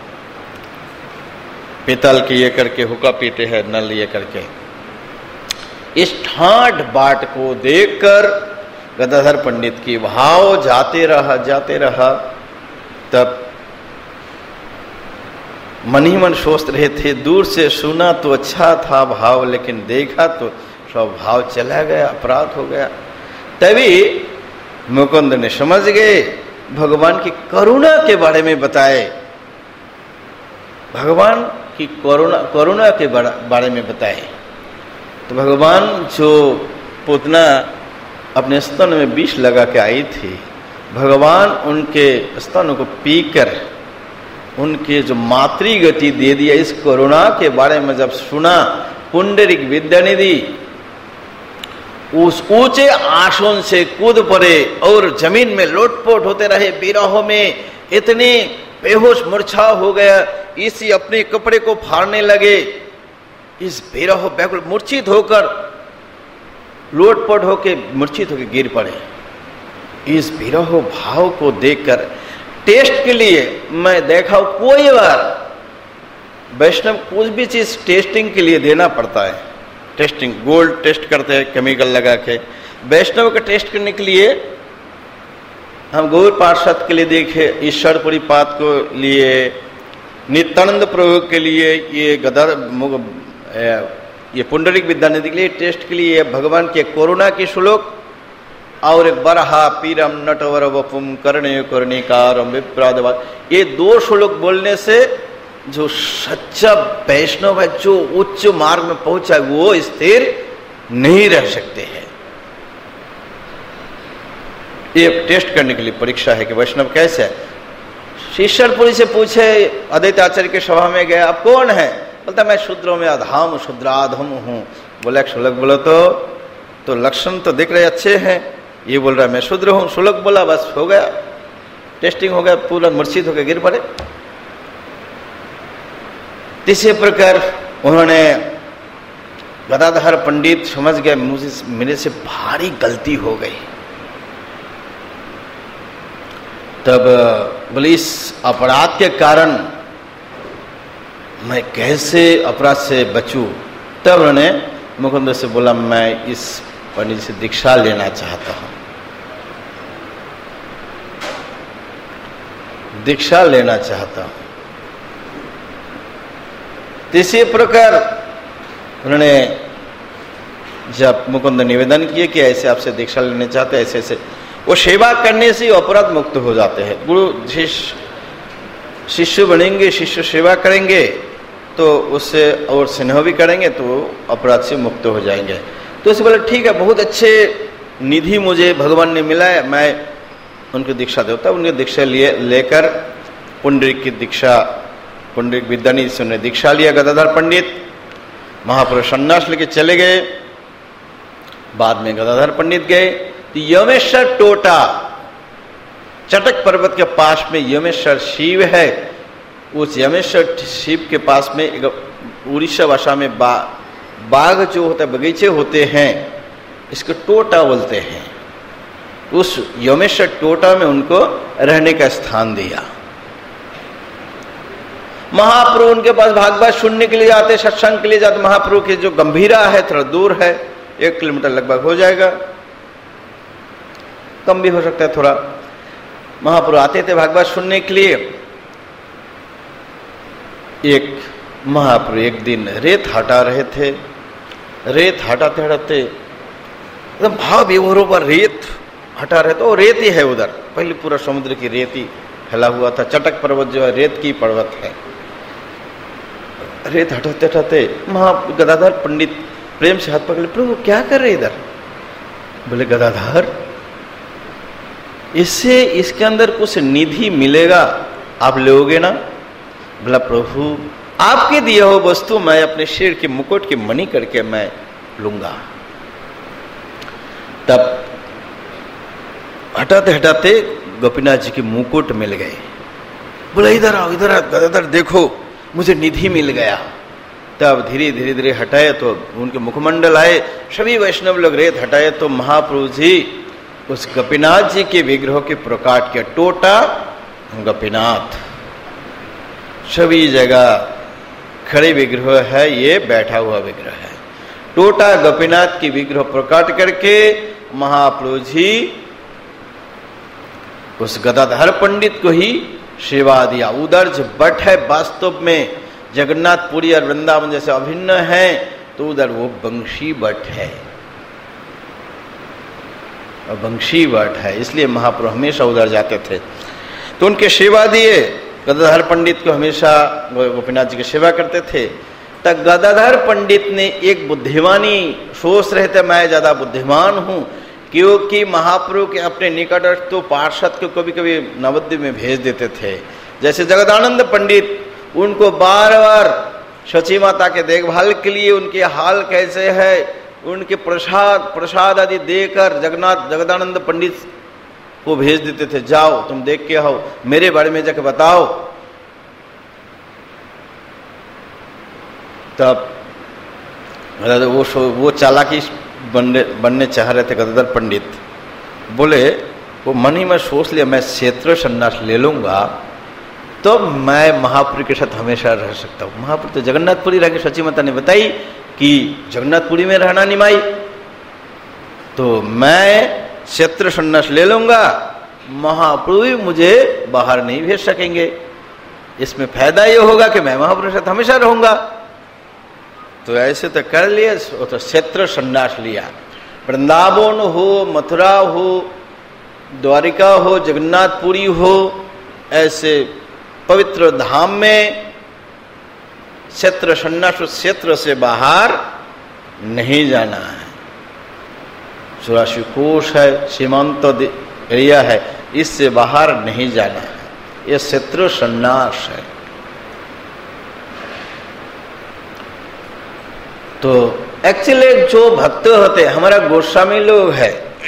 पितल की ये करके हुक्का पीते हैं, नल ये करके। इस ठाट बाट को देखकर गदाधर पंडित की भाव जाते रहा जाते रहा। तब मन ही मन सोच रहे थे, दूर से सुना तो अच्छा था भाव, लेकिन देखा तो सब भाव चला गया, अपराध हो गया। तभी मुकुंद ने समझ गए, भगवान की करुणा के बारे में बताए, भगवान की करुणा करुणा के बारे में बताए। तो भगवान जो पुतना अपने स्तन में विष लगा के आई थी, भगवान उनके स्तन को पीकर उनके जो मातृ गति दे दिया, इस करुणा के बारे में जब सुना, पुंडरीक विद्यानिधि उस ऊंचे आसन से कूद पड़े और जमीन में लोटपोट होते रहे। विरह में इतने बेहोश मूर्छा हो गया, इसी अपने कपड़े को फाड़ने लगे। इस विरह व्याकुल मूर्छित होकर, लोटपोट होके मूर्छित होकर गिर पड़े। इस विरह भाव को देखकर, टेस्ट के लिए मैं देखा हूं, कोई बार वैष्णव कुछ भी चीज टेस्टिंग के लिए देना पड़ता है। टेस्टिंग, गोल्ड टेस्ट करते हैं केमिकल लगा के। वैष्णव का टेस्ट करने के लिए हम गौर पार्षद के लिए देखे, ईश्वरपुरी पाद को लिए, नित्यानंद प्रभु के लिए, ये गदाधर ये पुंडरीक विद्यानिधि के लिए टेस्ट के लिए भगवान के करुणा की श्लोक, और एक बरहा पीरम नटवर वपुम कर्णय कर्णिकारम विप्रादवा, ये दो श्लोक बोलने से जो सच्चा वैष्णव है, जो उच्च मार्ग में पहुंचा, वो स्थिर नहीं रह सकते हैं। ये टेस्ट करने के लिए परीक्षा है कि वैष्णव कैसे है। ईश्वरपुरी से पूछे, अद्वैत आचार्य के सभा में गया, आप कौन है? बोलता मैं शूद्रों में अधाम शूद्राधम हूं। बोला एक श्लोक बोलो तो तो लक्षण तो दिख रहे अच्छे हैं। ये बोल रहा है मैं शूद्र हूं। श्लोक बोला, बस हो गया, टेस्टिंग हो गया, पूरा मूर्छित होकर गिर पड़े। इसी प्रकार उन्होंने, गदाधर पंडित समझ गए मुझे मेरे से भारी गलती हो गई। तब बोले इस अपराध के कारण मैं कैसे अपराध से बचूं? तब उन्होंने मुकुंद से बोला, मैं इस पंडित से दीक्षा लेना चाहता हूं, दीक्षा लेना चाहता हूं। इसी प्रकार उन्होंने जब मुकुंद निवेदन किए कि ऐसे आपसे दीक्षा लेने चाहते, ऐसे ऐसे, वो सेवा करने से अपराध मुक्त हो जाते हैं। गुरु शिष्य शिष्य बनेंगे, शिष्य सेवा करेंगे तो उससे और स्नेह भी करेंगे तो अपराध से मुक्त हो जाएंगे। तो उसे बोले ठीक है, बहुत अच्छे निधि मुझे भगवान ने मिला है, मैं उनको दीक्षा देता हूँ। उनकी दीक्षा लिए लेकर पुंडरीक की दीक्षा, पुंडरीक विद्यानिधि से उन्होंने दीक्षा लिया। गदाधर पंडित महापुरुष सन्यास लेके चले गए। बाद में गदाधर पंडित गए तो यमेश्वर टोटा, चटक पर्वत के पास में यमेश्वर शिव है। उस यमेश्वर शिव के पास में एक उड़ीसा भाषा में बा, बाग जो होता है, बगीचे होते हैं, इसको टोटा बोलते हैं। उस यमेश्वर टोटा में उनको रहने का स्थान दिया। महाप्रभु उनके पास भागवत सुनने के लिए जाते, सत्संग के लिए जाते। महाप्रभु के जो गंभीरा है थोड़ा दूर है, एक किलोमीटर लगभग हो जाएगा, कम भी हो सकता है थोड़ा। महाप्रभु आते थे भागवत सुनने के लिए। एक महाप्रभु एक दिन रेत हटा रहे थे, रेत हटाते हटाते एकदम भाव विभोरों पर रेत हटा रहे थे। वो रेत ही है उधर, पहले पूरा समुद्र की रेत ही फैला हुआ था। चटक पर्वत जो है रेत की पर्वत है। रेत हटाते हटाते महा गदाधर पंडित प्रेम से हाथ पकड़े, प्रभु क्या कर रहे इधर? बोले गदाधर, इससे इसके अंदर कुछ निधि मिलेगा, आप लोगे ना? बोला प्रभु आपके दिए हो वस्तु मैं अपने शेर के मुकुट की मणि करके मैं लूंगा। तब हटाते हटाते गोपीनाथ जी के मुकुट मिल गए। बोला इधर आओ, इधर आओ गदाधर, देखो मुझे निधि मिल गया। तब धीरे धीरे धीरे हटाए तो उनके मुखमंडल आए। सभी वैष्णव लोग रेत हटाए तो महाप्रभु जी उस गोपीनाथ जी के विग्रह के प्रकाट किया। टोटा गोपीनाथ, सभी जगह खड़े विग्रह है, ये बैठा हुआ विग्रह है। टोटा गोपीनाथ की विग्रह प्रकट करके महाप्रभु जी उस गदाधर पंडित को ही सेवा दिया। उधर जो बट है वास्तव में जगन्नाथपुरी और वृंदावन जैसे अभिन्न है, तो उधर वो बंशी बट है, बंशी बट है, इसलिए महाप्रभु हमेशा उधर जाते थे। तो उनके सेवा दिए। गदाधर पंडित को हमेशा गोपीनाथ जी की सेवा करते थे। तब गदाधर पंडित ने एक बुद्धिमानी सोच रहे थे, मैं ज्यादा बुद्धिमान हूं, क्योंकि महाप्रभु के अपने निकटस्थ तो पार्षद को कभी कभी नवद्वीप में भेज देते थे। जैसे जगदानंद पंडित, उनको बार बार सची माता के देखभाल के लिए उनके हाल कैसे है, उनके प्रसाद प्रसाद आदि देकर जगन्नाथ जगदानंद पंडित को भेज देते थे, जाओ तुम देख के आओ, मेरे बारे में जाके बताओ। तब वो वो चालाकी बनने बनने चाह रहे थे गदाधर पंडित। बोले वो मन ही में सोच लिया, मैं क्षेत्र संन्यास ले लूंगा तो मैं महापुरी के साथ हमेशा रह सकता हूँ। महापुरी तो जगन्नाथपुरी रह के सची माता ने बताई कि जगन्नाथपुरी में रहना निमाई, तो मैं क्षेत्र संन्यास ले लूंगा, महाप्रभु मुझे बाहर नहीं भेज सकेंगे। इसमें फायदा ये होगा कि मैं महाप्रभु के साथ हमेशा रहूंगा। तो ऐसे तो कर लिया, तो क्षेत्र संन्यास लिया। वृंदावन हो, मथुरा हो, द्वारिका हो, जगन्नाथपुरी हो, ऐसे पवित्र धाम में क्षेत्र संन्यास, क्षेत्र से बाहर नहीं जाना है। चौरासी कोष है, सीमांत एरिया है, इससे बाहर नहीं जाना है, यह क्षेत्र संन्यास है। तो एक्चुअली जो भक्त होते हैं, हमारा गोस्वामी लोग है,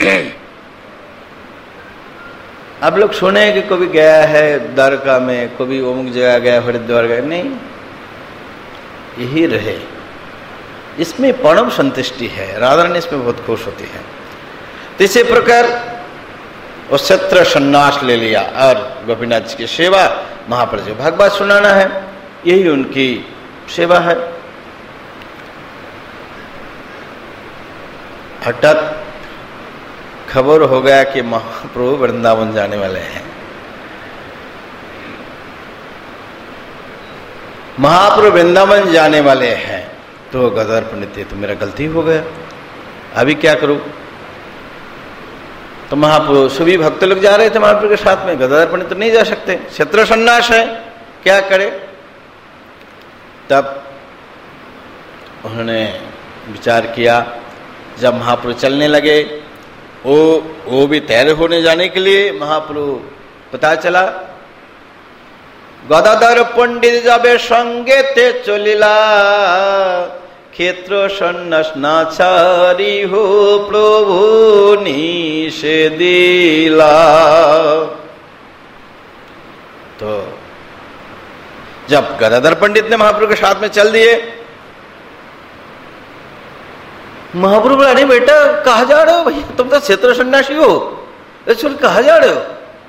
आप लोग सुने कि कभी गया है द्वारका में, कभी अमुक जगह गया, हरिद्वार गया, नहीं, यही रहे। इसमें परम संतुष्टि है, राधा रानी इसमें बहुत खुश होती है। तो इसी प्रकार उस क्षेत्र संन्यास ले लिया और गोपीनाथ जी की सेवा, महाप्रभु भागवत सुनाना है, यही उनकी सेवा है। हठात खबर हो गया कि महाप्रभु वृंदावन जाने वाले हैं। महाप्रभु वृंदावन जाने वाले हैं, तो गदाधर पंडित, तो मेरा गलती हो गया, अभी क्या करूं? तो महाप्रभु सभी भक्त लोग जा रहे थे महाप्रभु के साथ में, गदाधर पंडित तो नहीं जा सकते, क्षेत्र संन्यास है, क्या करे? तब उन्होंने विचार किया, जब महाप्रभु चलने लगे, वो वो भी तैयार होने जाने के लिए, महाप्रभु पता चला गदाधर पंडित जाबे संगे ते चलिला, क्षेत्र सन्यास नाचारी हो प्रभु निषेधिला। तो जब गदाधर पंडित ने महाप्रभु के साथ में चल दिए, महाप्रभु बोला, अरे बेटा कहा जा रहे हो भैया, तुम तो क्षेत्र सन्यासी हो, चल कहा जा रहे हो?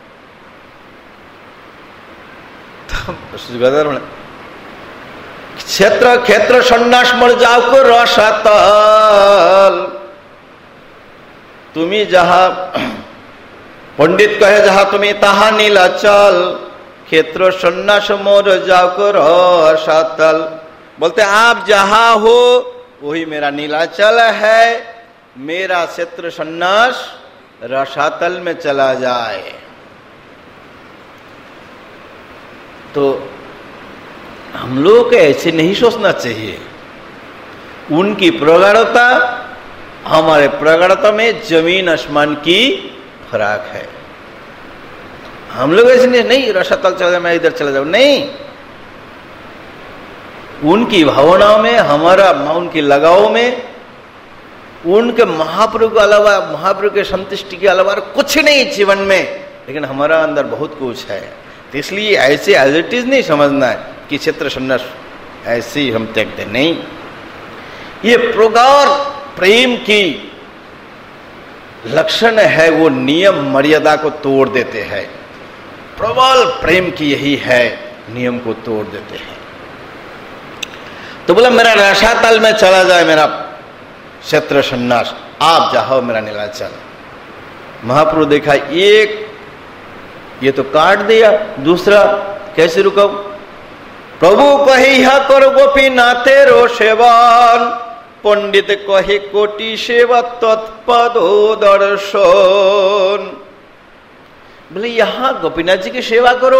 तो गदाधर बोला, क्षेत्र क्षेत्र सन्यास मर जाओ को रसातल, तुम्हें जहां पंडित कहे जहां तुम्हें तहा नीलाचल, क्षेत्र सन्यास मोर जाओ को रसातल। बोलते आप जहां हो वही मेरा नीलाचल है, मेरा क्षेत्र सन्यास रसातल में चला जाए। तो हम लोग को ऐसे नहीं सोचना चाहिए। उनकी प्रगाढ़ता हमारे प्रगाढ़ता में जमीन आसमान की फर्क है। हम लोग ऐसे नहीं, नहीं रसातल चला जाए, मैं इधर चला जाऊं, नहीं। उनकी भावनाओं में, हमारा उनकी लगाव में, उनके महाप्रभु के अलावा, महाप्रभु के संतुष्टि के अलावा कुछ नहीं जीवन में, लेकिन हमारा अंदर बहुत कुछ है। तो इसलिए ऐसे एज इट इज नहीं समझना है कि क्षेत्र सन्यास ऐसे ही हम देखते नहीं। ये प्रगाढ़ प्रेम की लक्षण है, वो नियम मर्यादा को तोड़ देते हैं। प्रबल प्रेम की यही है, नियम को तोड़ देते हैं। तो बोला मेरा रसातल में चला जाए मेरा क्षेत्र सन्यास, आप जाओ मेरा नीलाचल। महाप्रभु देखा एक ये तो काट दिया, दूसरा कैसे रुको? प्रभु कही करो गोपीनाथे रो सेवन, पंडित कहे कोटि सेवा तत्पदो दर्शन। बोले यहां गोपीनाथ जी की सेवा करो,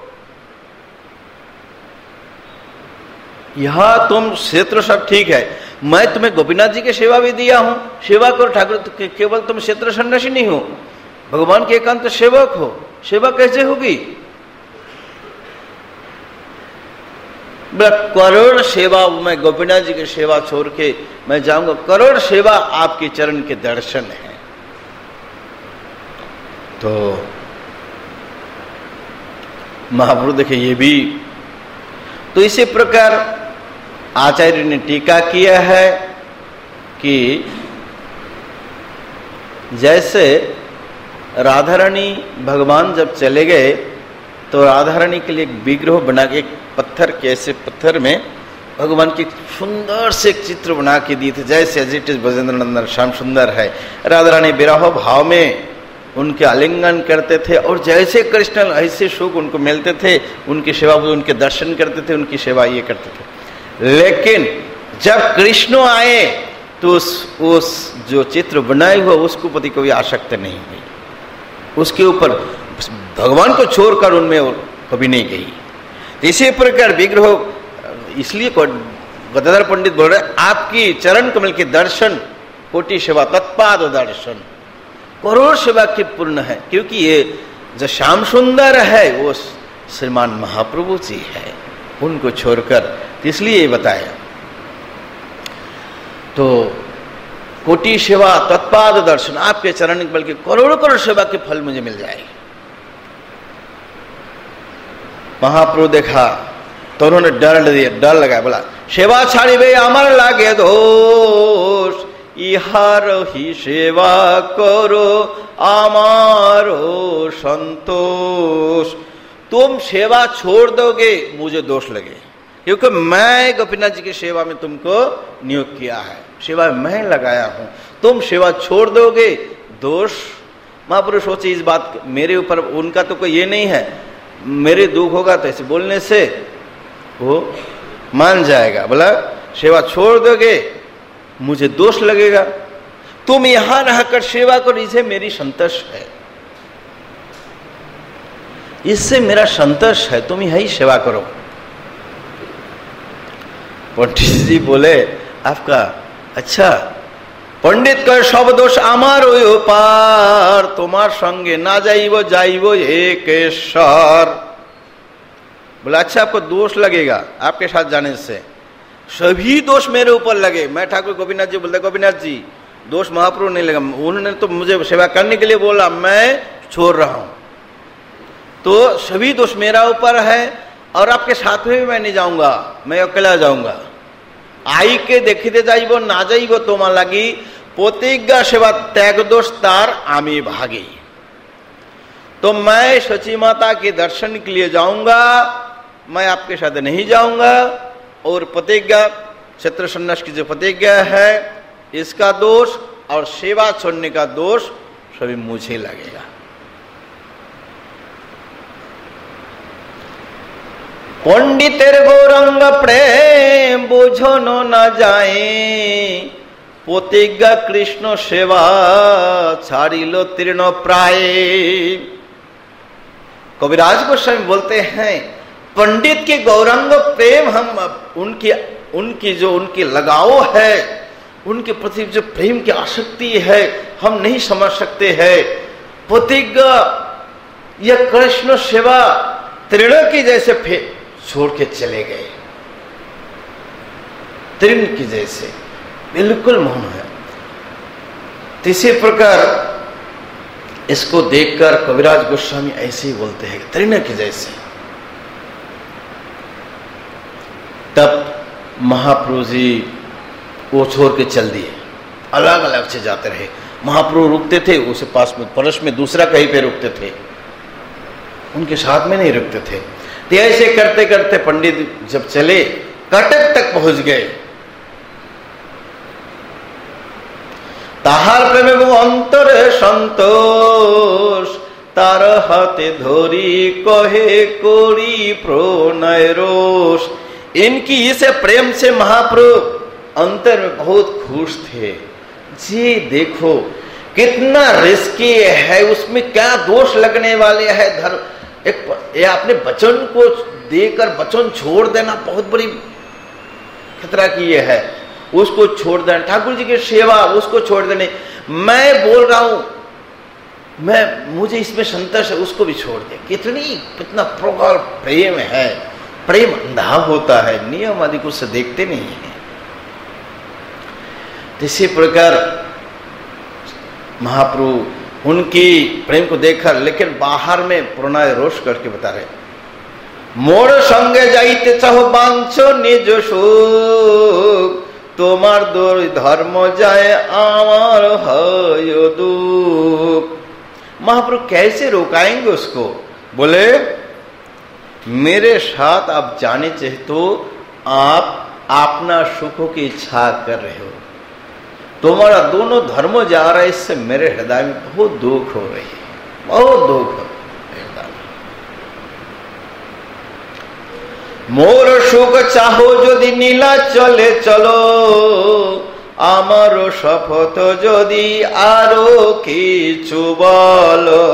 यहां तुम क्षेत्र सब ठीक है, मैं तुम्हें गोपीनाथ जी की सेवा भी दिया हूं, सेवा करो ठाकुर। तो केवल तुम क्षेत्र सन्यासी नहीं हो, भगवान के एकांत सेवक हो, सेवा कैसे होगी? करोड़ सेवा, मैं गोपीनाथ जी की सेवा छोड़ के मैं जाऊंगा, करोड़ सेवा आपके चरण के दर्शन है। तो महाप्रभु देखे ये भी। तो इसी प्रकार आचार्य ने टीका किया है कि जैसे राधा रानी भगवान जब चले गए तो राधा रानी के लिए एक विग्रह बना के, एक पत्थर के ऐसे पत्थर में भगवान की सुंदर से एक चित्र बना के दिए थे, जैसे as it is Brajendra Nandan Shyam Sundar है। राधा रानी विरह भाव में उनके आलिंगन करते थे, और जैसे कृष्ण ऐसे सुख उनको मिलते थे, उनकी सेवा, उनके दर्शन करते थे, उनकी सेवा ये करते थे। लेकिन जब कृष्ण आए तो उस उस जो चित्र बनाए हुआ उसको प्रति कोई आसक्ति नहीं हुई, उसके ऊपर भगवान को छोड़कर उनमें कभी नहीं गई। इसी प्रकार विग्रह, इसलिए गदाधर पंडित बोल रहे आपकी चरण कमल के दर्शन कोटि सेवा तत्पाद दर्शन, करोड़ सेवा की पूर्ण है, क्योंकि ये जो श्याम सुंदर है वो श्रीमान महाप्रभु जी है, उनको छोड़कर, इसलिए ये बताया। तो कोटि सेवा तत्पाद दर्शन, आपके चरण कमल के करोड़ करोड़ सेवा के फल मुझे मिल जाएगी। महाप्रभु देखा तो उन्होंने डर दिया, डर लगाया, बोला सेवा छाड़ी वे अमर लागे दोष, इहार ही सेवा करो आमारो संतोष। तुम सेवा छोड़ दोगे मुझे दोष लगे, क्योंकि मैं गोपीनाथ जी की सेवा में तुमको नियुक्त किया है, सेवा मैं लगाया हूं, तुम सेवा छोड़ दोगे दोष। महाप्रभु सोचे इस बात मेरे ऊपर, उनका तो कोई ये नहीं है, मेरे दुख होगा तो ऐसे बोलने से वो मान जाएगा। बोला सेवा छोड़ दोगे मुझे दोष लगेगा, तुम यहां रहकर सेवा करो, इसे मेरी संतोष है। इससे मेरा संतोष है, तुम यही सेवा करो। पंडित जी बोले आपका अच्छा, पंडित कहे सब दोष आमार ओई पार, तुम्हार संगे ना जाइबो जाइबो एकेश्वर। बोला अच्छा आपको दोष लगेगा आपके साथ जाने से, सभी दोष मेरे ऊपर लगे। मैं ठाकुर गोपीनाथ जी बोलते, गोपीनाथ जी दोष महाप्रभु नहीं लगा, उन्होंने तो मुझे सेवा करने के लिए बोला, मैं छोड़ रहा हूं, तो सभी दोष मेरा ऊपर है और आपके साथ में भी मैं नहीं जाऊंगा, मैं अकेला जाऊंगा। आई के देखते जाइबो ना जाइबो तुम्हार लगी, प्रतिज्ञा सेवा त्याग दोष तार आमी भागी। तो मैं सची माता के दर्शन के लिए जाऊंगा, मैं आपके साथ नहीं जाऊंगा। और प्रतिज्ञा क्षेत्र संन्यास की जो प्रतिज्ञा है इसका दोष और सेवा छोड़ने का दोष सभी मुझे लगेगा। पंडितेर गौरंग प्रेम बुझनो न जाए, प्रतिज्ञा कृष्ण सेवा छाड़िलो तीर्ण प्राय। कविराज गोस्वामी बोलते हैं पंडित के गौरंग प्रेम, हम उनकी उनकी जो उनकी लगाव है, उनके प्रति जो प्रेम की आसक्ति है हम नहीं समझ सकते हैं। प्रतिज्ञा यह कृष्ण सेवा तृण की जैसे फे छोड़ के चले गए, तृण की जैसे बिल्कुल मौन है। इसी प्रकार इसको देखकर कविराज गोस्वामी ऐसे ही बोलते हैं तृण की जैसे। तब महाप्रभु जी वो छोड़ के चल दिए, अलग अलग से जाते रहे। महाप्रभु रुकते थे उसे पास में परस में दूसरा कहीं पे रुकते थे, उनके साथ में नहीं रुकते थे। तो ऐसे करते करते पंडित जब चले कटक तक पहुंच गए। ताहार प्रेमे वो अंतर संतोष, तार हाथे धोरी कहे कोरी प्रणय रोष। इनकी इस प्रेम से महाप्रभु अंतर में बहुत खुश थे। जी देखो कितना रिस्की है, उसमें क्या दोष लगने वाले हैं। धर्म एक ये अपने वचन को देकर वचन छोड़ देना बहुत बड़ी खतरा की ये है, उसको छोड़ देना। ठाकुर जी की सेवा उसको छोड़ देने, मैं बोल रहा हूं मैं मुझे इसमें संतोष है, उसको भी छोड़ दे। कितनी कितना प्रगाढ़ प्रेम है। प्रेम अंधा होता है, नियम आदि कुछ से देखते नहीं है। इसी प्रकार महाप्रभु उनकी प्रेम को देखा, लेकिन बाहर में प्रणय रोष करके बता रहे, मोर संगे जाइते चाहो बांछो निज सुख, তোমার धर्म जाए आमार है दुख। महाप्रभु कैसे रोकाएंगे उसको? बोले मेरे साथ आप जाने चाहे तो आप अपना सुखों की इच्छा कर रहे हो, तुम्हारा दोनों धर्म जा रहा है, इससे मेरे हृदय में बहुत दुख हो रही है, बहुत दुख हो। मोर सुख चाहो यदि नीला चले चलो, आमारो शपथ यदि आरो किछु बोलो।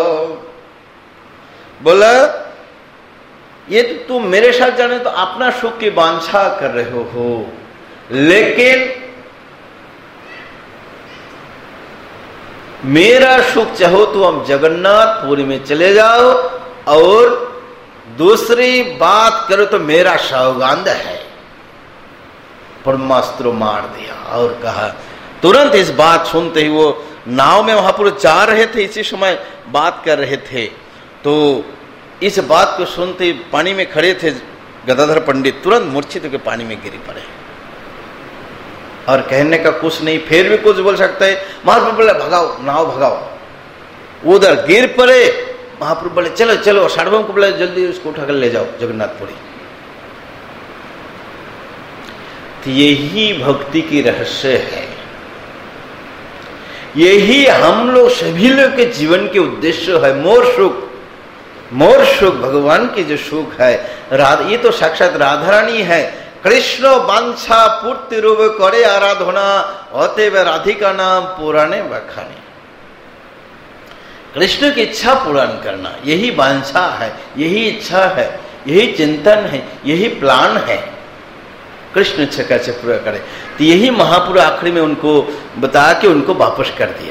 बोला ये तो तुम मेरे साथ जाने तो अपना सुख की वांछा कर रहे हो, लेकिन मेरा सुख चाहो तो हम जगन्नाथपुरी में चले जाओ, और दूसरी बात करो तो मेरा सौगंध है। ब्रह्मास्त्र मार दिया और कहा, तुरंत इस बात सुनते ही वो नाव में महापुरुष जा रहे थे, इसी समय बात कर रहे थे, तो इस बात को सुनते ही पानी में खड़े थे गदाधर पंडित, तुरंत मूर्छित होकर पानी में गिरी पड़े। और कहने का कुछ नहीं, फिर भी कुछ बोल सकते है। महाप्रभु बोले भगाओ, नाव भगाओ। उधर गिर पड़े। महाप्रभु बोले चलो चलो, सार्वभौम को बोले जल्दी उसको उठाकर ले जाओ जगन्नाथपुरी। तो यही भक्ति की रहस्य है, यही हम लोग सभी लोग के जीवन के उद्देश्य है। मोर सुख, मोर सुख भगवान की जो सुख है, राधा, ये तो साक्षात राधा रानी है। कृष्ण वांछा पूर्ति रूप करे आराधना, अतएव राधिका नाम पुराणे बखाने। कृष्ण की इच्छा पूर्ण करना, यही वांछा है, यही इच्छा है, यही चिंतन है, यही प्लान है। कृष्ण इच्छा कैसे पूरा करे, तो यही महापुरुष आखिरी में उनको बता के उनको वापस कर दिया।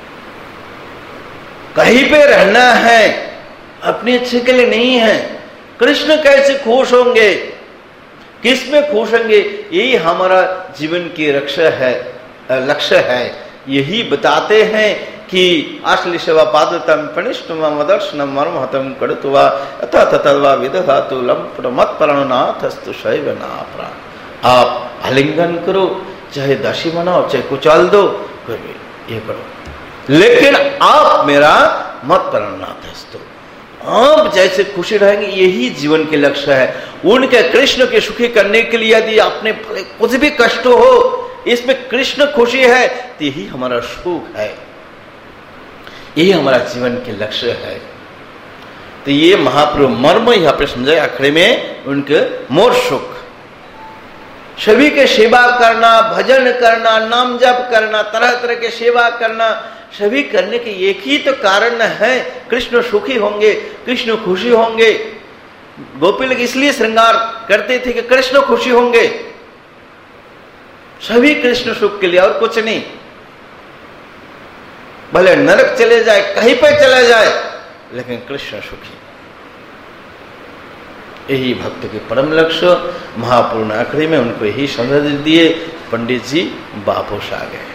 कहीं पे रहना है, अपनी इच्छा के लिए नहीं है। कृष्ण कैसे खुश होंगे, किस में खुश होंगे, यही हमारा जीवन की रक्षा है, लक्ष्य है। यही बताते हैं कि असली सेवा पादतम पनिष्ठम मदर्शनम मर्महतम कड़तुवा अथा तथवा विदधातु लंपट मत प्राणनाथस्तु शैव नाप्राण। आप आलिंगन करो, चाहे दासी बनाओ, चाहे कुचाल दो, ये करो, लेकिन आप मेरा मत प्राणनाथस्तु, आप जैसे खुशी रहेंगे, यही जीवन के लक्ष्य है। उनके कृष्ण के सुखी करने के लिए यदि आपने कुछ भी कष्ट हो, इसमें कृष्ण खुशी है, तो यही हमारा सुख है, यही हमारा जीवन के लक्ष्य है। तो ये महाप्रभु मर्म यहाँ पे समझाए आखिरी में, उनके मोर सुख, सभी के सेवा करना, भजन करना, नाम जप करना, तरह तरह के सेवा करना, सभी करने के एक ही तो कारण है, कृष्ण सुखी होंगे, कृष्ण खुशी होंगे। गोपी लोग इसलिए श्रृंगार करते थे कि कृष्ण खुशी होंगे, सभी कृष्ण सुख के लिए और कुछ नहीं। भले नरक चले जाए, कहीं पे चले जाए, लेकिन कृष्ण सुखी, यही भक्त के परम लक्ष्य। महापुरुष ने आखिरी में उनको यही संदेश दिए। पंडित जी वापस आ गए।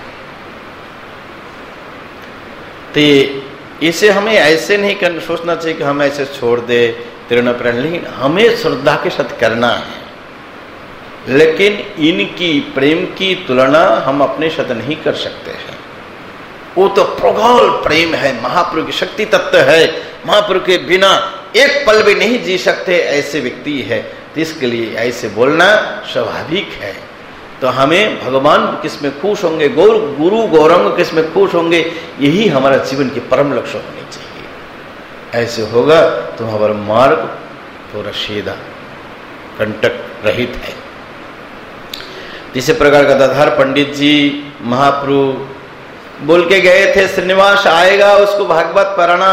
तो इसे हमें ऐसे नहीं करना, सोचना चाहिए कि हम ऐसे छोड़ दे तीर्ण प्रण, लेकिन हमें श्रद्धा के साथ करना है। लेकिन इनकी प्रेम की तुलना हम अपने साथ नहीं कर सकते हैं। वो तो प्रगाढ़ प्रेम है, महाप्रभु की शक्ति तत्व है, महाप्रभु के बिना एक पल भी नहीं जी सकते ऐसे व्यक्ति है। तो इसके लिए ऐसे बोलना स्वाभाविक है। तो हमें भगवान किसमें खुश होंगे, गौर गुरु गौरंग किसमें खुश होंगे, यही हमारा जीवन की परम लक्ष्य होनी चाहिए। ऐसे होगा तो हमारा मार्ग पूरा सीधा कंटक रहित है। इसी प्रकार गदाधर पंडित जी महाप्रभु बोल के गए थे, श्रीनिवास आएगा, उसको भागवत पढ़ाना।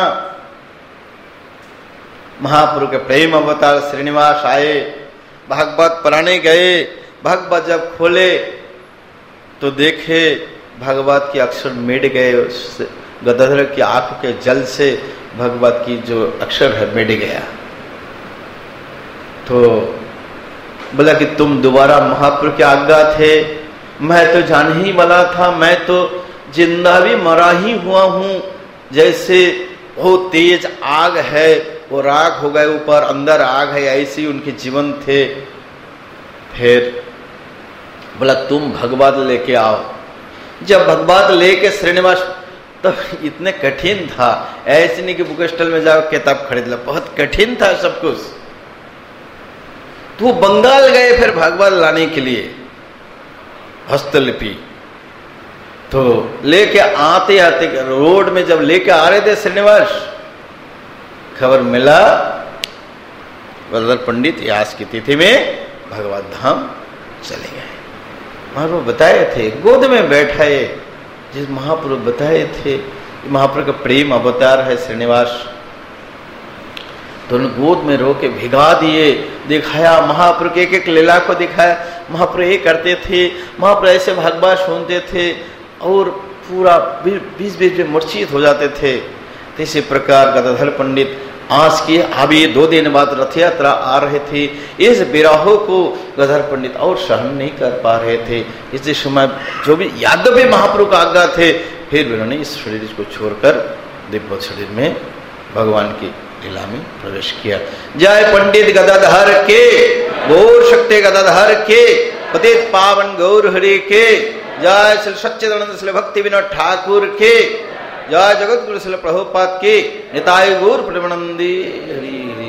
महाप्रभु के प्रेम अवतार श्रीनिवास आए, भागवत पढ़ाने गए। भागवत जब खोले तो देखे भागवत के अक्षर मिट गए, गदाधर की आंख के जल से भागवत की जो अक्षर है मिट गया। तो बोला कि तुम दोबारा महाप्रभु के आज्ञा थे, मैं तो जान ही वाला था, मैं तो जिंदा भी मरा ही हुआ हूं। जैसे वो तेज आग है, वो राख हो गए ऊपर, अंदर आग है, ऐसे उनके जीवन थे। फिर बोला तुम भगवत लेके आओ। जब भगवत लेके श्रीनिवास, तो इतने कठिन था, ऐसे नहीं कि बुक स्टॉल में जाओ किताब खरीद लो, बहुत कठिन था सब कुछ। तो वो बंगाल गए फिर भगवत लाने के लिए हस्तलिपि। तो लेके आते आते रोड में जब लेके आ रहे थे श्रीनिवास, खबर मिला गदाधर पंडित यास की तिथि में भगवत धाम चले गए। महाप्रभु बताए थे, गोद में बैठाए, जिस महाप्रभु बताए थे महाप्रभु का प्रेम अवतार है श्रीनिवास, तो उन गोद में रो के भिगा दिए, दिखाया महाप्रभु के एक एक लीला को दिखाया। महाप्रभु ये करते थे, महाप्रभु ऐसे भागवत सुनते थे और पूरा बीच बीच में मूर्छित हो जाते थे। तो इसी प्रकार गदाधर पंडित आज की अभी दो दिन बाद रथ यात्रा आ रहे थे, इस विराहों को गदाधर पंडित और सहन नहीं कर पा रहे थे। इसी समय जो भी यादव महाप्रभु का आज्ञा थे, फिर उन्होंने इस शरीर को छोड़कर दिव्य शरीर में भगवान की लीला में प्रवेश किया। जय पंडित गदाधर के, गौर शक्ति गदाधर के, पतित पावन गौर हरि के, जय श्री सच्चिदानंद श्री भक्ति विनोद ठाकुर के, जय जगत गुरु श्री प्रभुपाद के, निताय गौर प्रेमानंदी हरि।